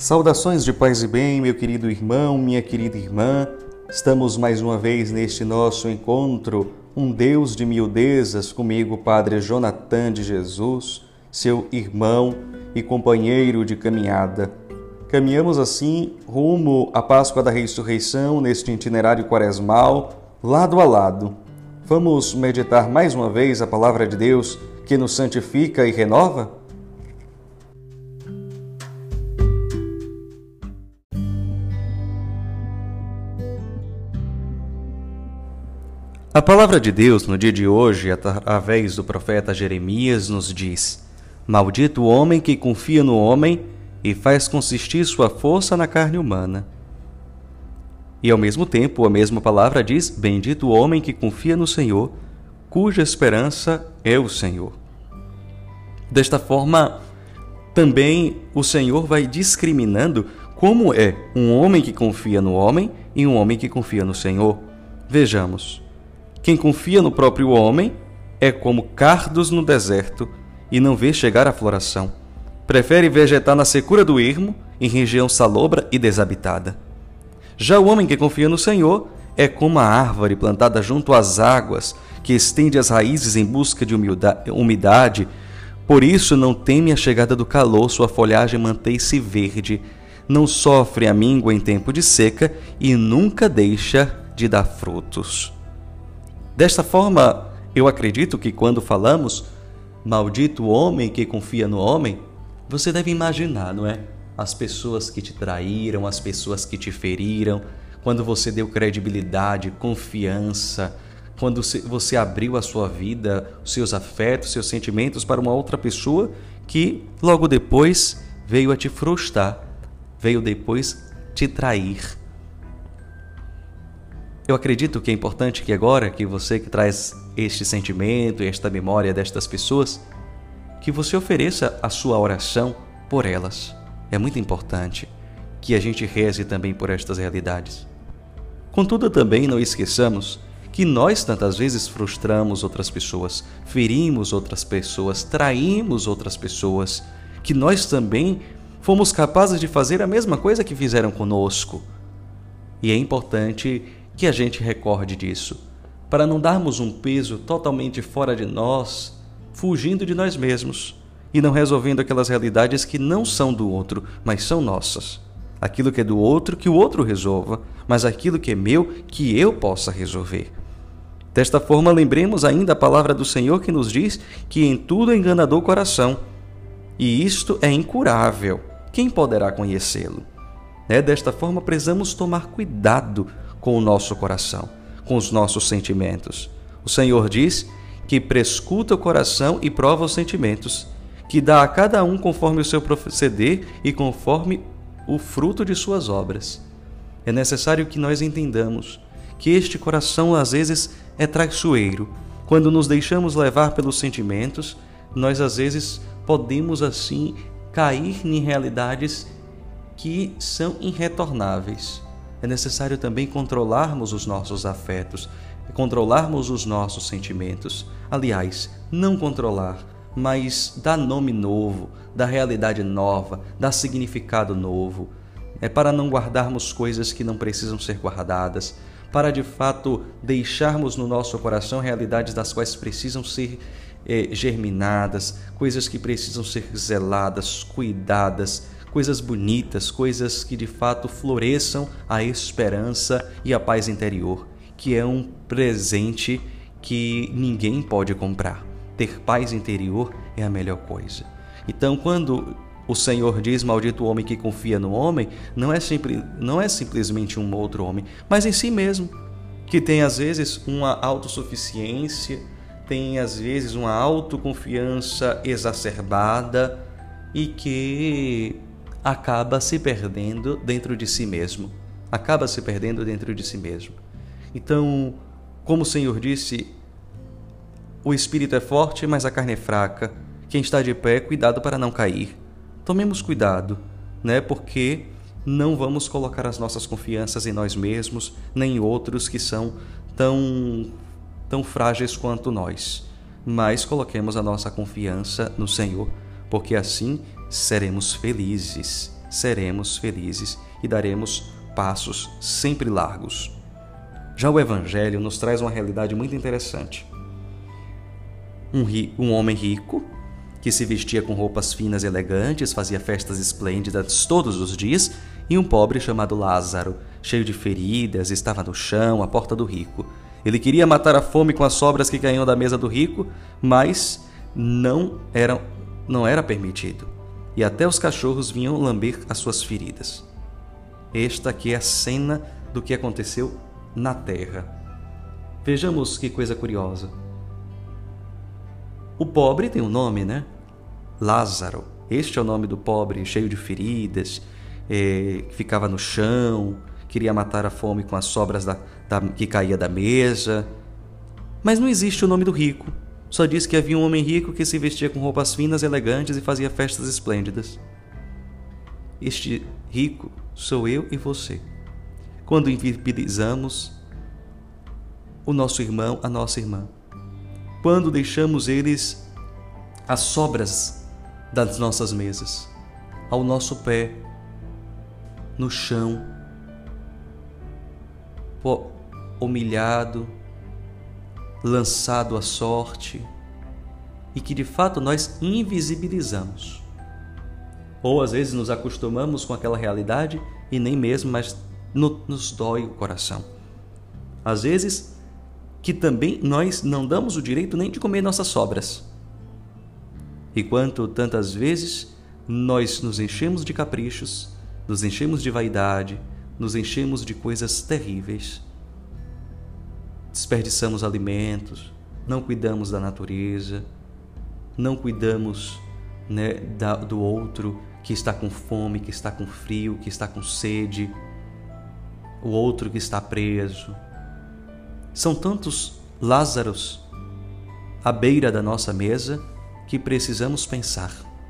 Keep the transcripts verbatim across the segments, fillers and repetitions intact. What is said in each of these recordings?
Saudações de paz e bem, meu querido irmão, minha querida irmã. Estamos mais uma vez neste nosso encontro, um Deus de miudezas, comigo, Padre Jonathan de Jesus, seu irmão e companheiro de caminhada. Caminhamos assim rumo à Páscoa da Ressurreição, neste itinerário quaresmal, lado a lado. Vamos meditar mais uma vez a palavra de Deus que nos santifica e renova? A palavra de Deus no dia de hoje, através do profeta Jeremias, nos diz: Maldito o homem que confia no homem e faz consistir sua força na carne humana. E ao mesmo tempo, a mesma palavra diz: Bendito o homem que confia no Senhor, cuja esperança é o Senhor. Desta forma, também o Senhor vai discriminando como é um homem que confia no homem e um homem que confia no Senhor. Vejamos. Quem confia no próprio homem é como cardos no deserto e não vê chegar a floração. Prefere vegetar na secura do ermo, em região salobra e desabitada. Já o homem que confia no Senhor é como a árvore plantada junto às águas, que estende as raízes em busca de umidade. Por isso não teme a chegada do calor, sua folhagem mantém-se verde, não sofre a míngua em tempo de seca e nunca deixa de dar frutos. Desta forma, eu acredito que quando falamos maldito o homem que confia no homem, você deve imaginar, não é? As pessoas que te traíram, as pessoas que te feriram, quando você deu credibilidade, confiança, quando você abriu a sua vida, os seus afetos, seus sentimentos para uma outra pessoa que logo depois veio a te frustrar, veio depois te trair. Eu acredito que é importante que agora, que você que traz este sentimento e esta memória destas pessoas, que você ofereça a sua oração por elas. É muito importante que a gente reze também por estas realidades. Contudo, também não esqueçamos que nós tantas vezes frustramos outras pessoas, ferimos outras pessoas, traímos outras pessoas, que nós também fomos capazes de fazer a mesma coisa que fizeram conosco. E é importante que a gente recorde disso, para não darmos um peso totalmente fora de nós, fugindo de nós mesmos e não resolvendo aquelas realidades que não são do outro, mas são nossas. Aquilo que é do outro, que o outro resolva, mas aquilo que é meu, que eu possa resolver. Desta forma, lembremos ainda a palavra do Senhor que nos diz que em tudo é enganador o coração, e isto é incurável. Quem poderá conhecê-lo? É, desta forma, precisamos tomar cuidado com o nosso coração, com os nossos sentimentos. O Senhor diz que prescuta o coração e prova os sentimentos, que dá a cada um conforme o seu proceder e conforme o fruto de suas obras. É necessário que nós entendamos que este coração às vezes é traiçoeiro. Quando nos deixamos levar pelos sentimentos, nós às vezes podemos assim cair em realidades que são irretornáveis. É necessário também controlarmos os nossos afetos, controlarmos os nossos sentimentos. Aliás, não controlar, mas dar nome novo, dar realidade nova, dar significado novo. É para não guardarmos coisas que não precisam ser guardadas, para de fato deixarmos no nosso coração realidades das quais precisam ser eh, germinadas, coisas que precisam ser zeladas, cuidadas, coisas bonitas, coisas que de fato floresçam a esperança e a paz interior, que é um presente que ninguém pode comprar. Ter paz interior é a melhor coisa. Então, quando o Senhor diz maldito o homem que confia no homem, não é, simples, não é simplesmente um outro homem, mas em si mesmo, que tem às vezes uma autossuficiência, tem às vezes uma autoconfiança exacerbada e que acaba se perdendo dentro de si mesmo. Acaba se perdendo dentro de si mesmo. Então, como o Senhor disse, o espírito é forte, mas a carne é fraca. Quem está de pé, cuidado para não cair. Tomemos cuidado, né? Porque não vamos colocar as nossas confianças em nós mesmos, nem em outros que são tão, tão frágeis quanto nós. Mas coloquemos a nossa confiança no Senhor, porque assim seremos felizes. seremos felizes e daremos passos sempre largos. Já o Evangelho nos traz uma realidade muito interessante. Um, ri, um homem rico, que se vestia com roupas finas e elegantes, fazia festas esplêndidas todos os dias, e um pobre chamado Lázaro, cheio de feridas, estava no chão, à porta do rico. Ele queria matar a fome com as sobras que caíam da mesa do rico, mas não era, não era permitido. E até os cachorros vinham lamber as suas feridas. Esta aqui é a cena do que aconteceu na terra. Vejamos que coisa curiosa. O pobre tem um nome, né? Lázaro. Este é o nome do pobre, cheio de feridas, é, que ficava no chão, queria matar a fome com as sobras da, da, que caía da mesa. Mas não existe o nome do rico. Só diz que havia um homem rico que se vestia com roupas finas e elegantes e fazia festas esplêndidas. Este rico sou eu e você. Quando inviabilizamos o nosso irmão, a nossa irmã. Quando deixamos eles as sobras das nossas mesas, ao nosso pé, no chão, humilhado, lançado à sorte, e que de fato nós invisibilizamos. Ou às vezes nos acostumamos com aquela realidade e nem mesmo mais no, nos dói o coração. Às vezes que também nós não damos o direito nem de comer nossas sobras. E quanto tantas vezes nós nos enchemos de caprichos, nos enchemos de vaidade, nos enchemos de coisas terríveis. Desperdiçamos alimentos, não cuidamos da natureza, não cuidamos, né, da, do outro que está com fome, que está com frio, que está com sede, o outro que está preso. São tantos Lázaros à beira da nossa mesa que precisamos pensar.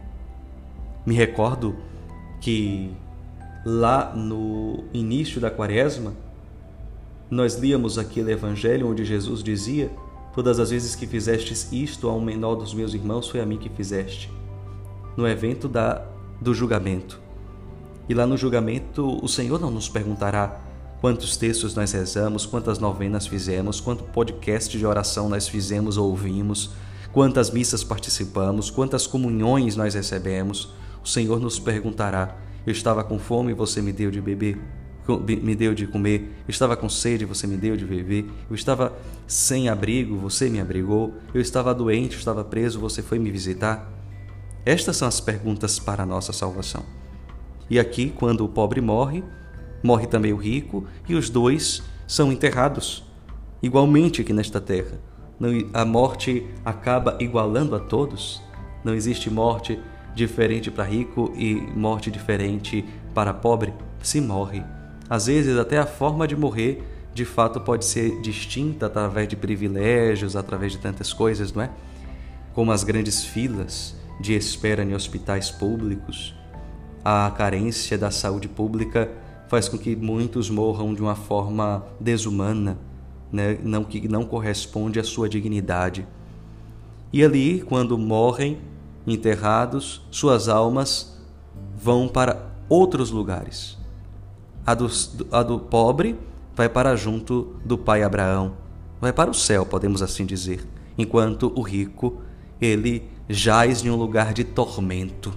Me recordo que lá no início da Quaresma, nós líamos aquele evangelho onde Jesus dizia: todas as vezes que fizestes isto a um menor dos meus irmãos, foi a mim que fizeste. No evento da, do julgamento. E lá no julgamento, o Senhor não nos perguntará quantos textos nós rezamos, quantas novenas fizemos, quanto podcast de oração nós fizemos ou ouvimos, quantas missas participamos, quantas comunhões nós recebemos. O Senhor nos perguntará: eu estava com fome e você me deu de beber, me deu de comer, eu estava com sede, você me deu de beber, eu estava sem abrigo, você me abrigou, eu estava doente, eu estava preso, você foi me visitar. Estas são as perguntas para a nossa salvação. E aqui, quando o pobre morre, morre também o rico, e os dois são enterrados, igualmente aqui nesta terra. A morte acaba igualando a todos. Não existe morte diferente para rico e morte diferente para pobre. Se morre. Às vezes até a forma de morrer de fato pode ser distinta através de privilégios, através de tantas coisas, não é? Como as grandes filas de espera em hospitais públicos, a carência da saúde pública faz com que muitos morram de uma forma desumana, né? Não, que não corresponde à sua dignidade. E ali, quando morrem, enterrados, suas almas vão para outros lugares. A do, a do pobre vai para junto do pai Abraão, vai para o céu, podemos assim dizer, enquanto o rico, ele jaz em um lugar de tormento.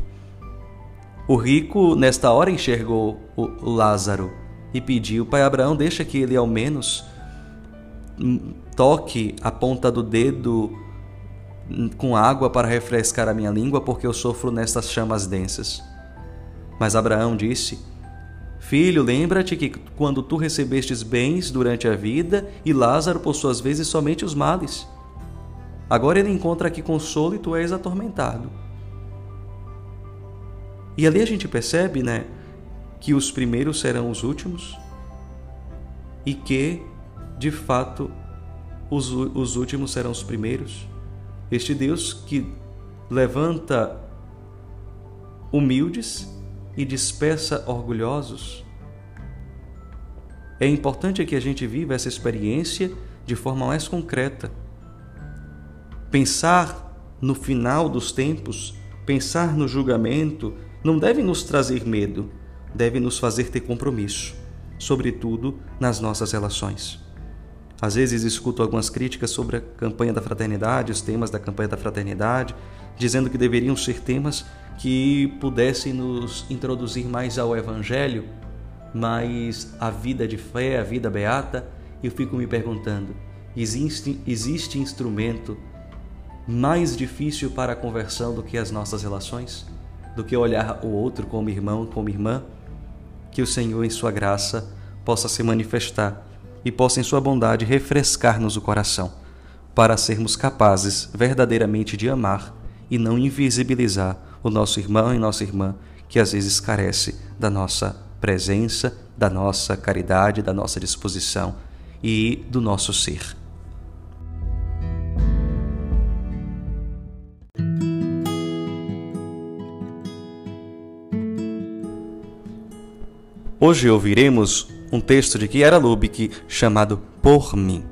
O rico, nesta hora, enxergou o Lázaro e pediu: pai Abraão, deixa que ele ao menos toque a ponta do dedo com água para refrescar a minha língua, porque eu sofro nestas chamas densas. Mas Abraão disse: filho, lembra-te que quando tu recebestes bens durante a vida, e Lázaro, por suas vezes, somente os males. Agora ele encontra aqui consolo e tu és atormentado. E ali a gente percebe, né, que os primeiros serão os últimos e que, de fato, os, os últimos serão os primeiros. Este Deus que levanta humildes e dispersa orgulhosos. É importante que a gente viva essa experiência de forma mais concreta. Pensar no final dos tempos, pensar no julgamento, não devem nos trazer medo, devem nos fazer ter compromisso, sobretudo nas nossas relações. Às vezes escuto algumas críticas sobre a campanha da fraternidade, os temas da campanha da fraternidade, dizendo que deveriam ser temas que pudessem nos introduzir mais ao Evangelho, mais à vida de fé, à vida beata. E eu fico me perguntando, existe, existe instrumento mais difícil para a conversão do que as nossas relações? Do que olhar o outro como irmão, como irmã? Que o Senhor, em sua graça, possa se manifestar e possa, em sua bondade, refrescar-nos o coração, para sermos capazes verdadeiramente de amar e não invisibilizar o nosso irmão e nossa irmã, que às vezes carece da nossa presença, da nossa caridade, da nossa disposição e do nosso ser. Hoje ouviremos um texto de Chiara Lubick chamado Por Mim.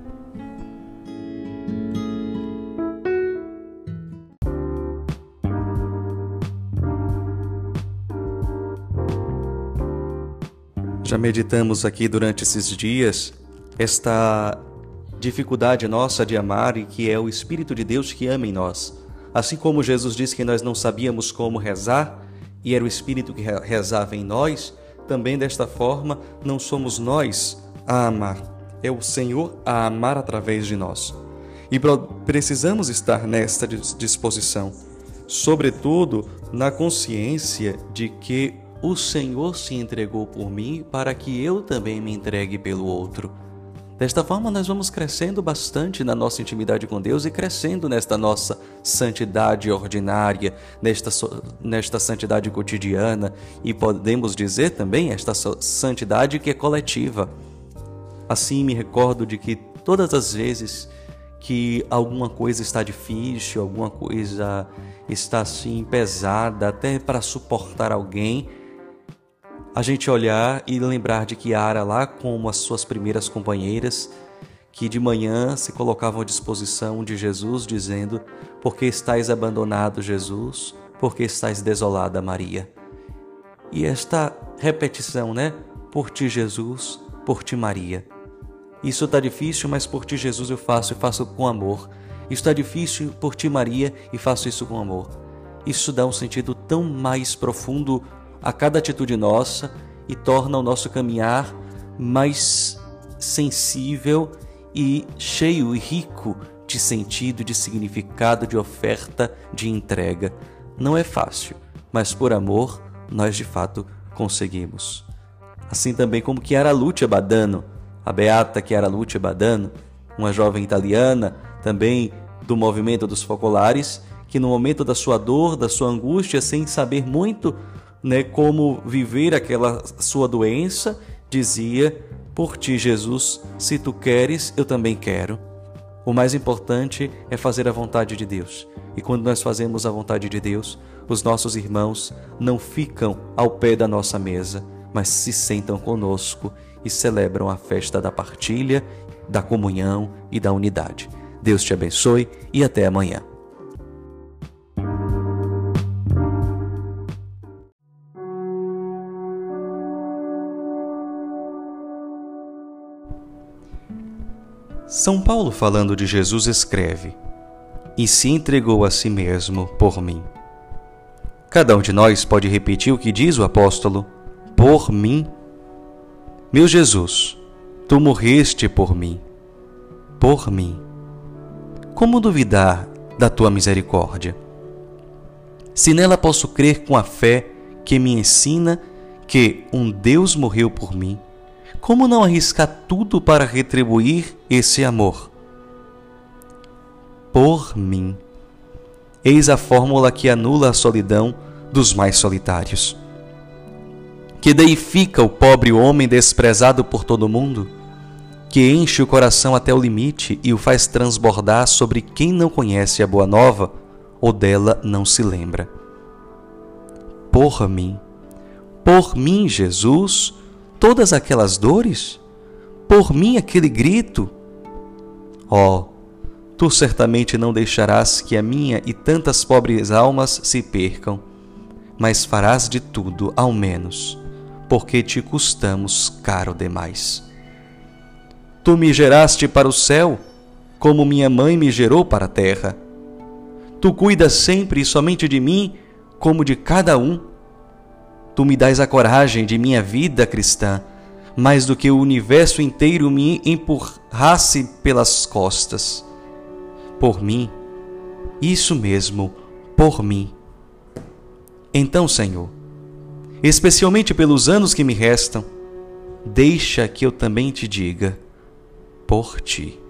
Já meditamos aqui durante esses dias esta dificuldade nossa de amar e que é o Espírito de Deus que ama em nós. Assim como Jesus disse que nós não sabíamos como rezar e era o Espírito que rezava em nós, também desta forma não somos nós a amar, é o Senhor a amar através de nós. E precisamos estar nesta disposição, sobretudo na consciência de que o Senhor se entregou por mim para que eu também me entregue pelo outro. Desta forma, nós vamos crescendo bastante na nossa intimidade com Deus e crescendo nesta nossa santidade ordinária, nesta, nesta santidade cotidiana e podemos dizer também esta santidade que é coletiva. Assim, me recordo de que todas as vezes que alguma coisa está difícil, alguma coisa está assim pesada, até para suportar alguém, a gente olhar e lembrar de Chiara lá como as suas primeiras companheiras, que de manhã se colocavam à disposição de Jesus, dizendo: por que estáis abandonado, Jesus? Por que estáis desolada, Maria? E esta repetição, né? Por ti, Jesus, por ti, Maria. Isso está difícil, mas por ti, Jesus, eu faço e faço com amor. Isso está difícil, por ti, Maria, e faço isso com amor. Isso dá um sentido tão mais profundo a cada atitude nossa e torna o nosso caminhar mais sensível e cheio e rico de sentido, de significado, de oferta, de entrega. Não é fácil, mas por amor nós de fato conseguimos. Assim também como Chiara Lucia Badano, a beata Chiara Lucia Badano, uma jovem italiana também do movimento dos focolares, que no momento da sua dor, da sua angústia, sem saber muito Né, como viver aquela sua doença, dizia: por ti, Jesus, se tu queres, eu também quero. O mais importante é fazer a vontade de Deus. E quando nós fazemos a vontade de Deus, os nossos irmãos não ficam ao pé da nossa mesa, mas se sentam conosco e celebram a festa da partilha, da comunhão e da unidade. Deus te abençoe e até amanhã. São Paulo, falando de Jesus, escreve: e se entregou a si mesmo por mim. Cada um de nós pode repetir o que diz o apóstolo: por mim. Meu Jesus, tu morreste por mim. Por mim. Como duvidar da tua misericórdia? Se nela posso crer com a fé que me ensina que um Deus morreu por mim, como não arriscar tudo para retribuir esse amor? Por mim. Eis a fórmula que anula a solidão dos mais solitários, que deifica o pobre homem desprezado por todo mundo, que enche o coração até o limite e o faz transbordar sobre quem não conhece a boa nova ou dela não se lembra. Por mim. Por mim, Jesus, todas aquelas dores? Por mim aquele grito? Oh, tu certamente não deixarás que a minha e tantas pobres almas se percam. mas farás de tudo, ao menos, porque te custamos caro demais. Tu me geraste para o céu, como minha mãe me gerou para a terra. Tu cuidas sempre e somente de mim, como de cada um. Tu me dás a coragem de minha vida cristã, mais do que o universo inteiro me empurrasse pelas costas. Por mim, isso mesmo, por mim. Então, Senhor, especialmente pelos anos que me restam, deixa que eu também te diga, por ti.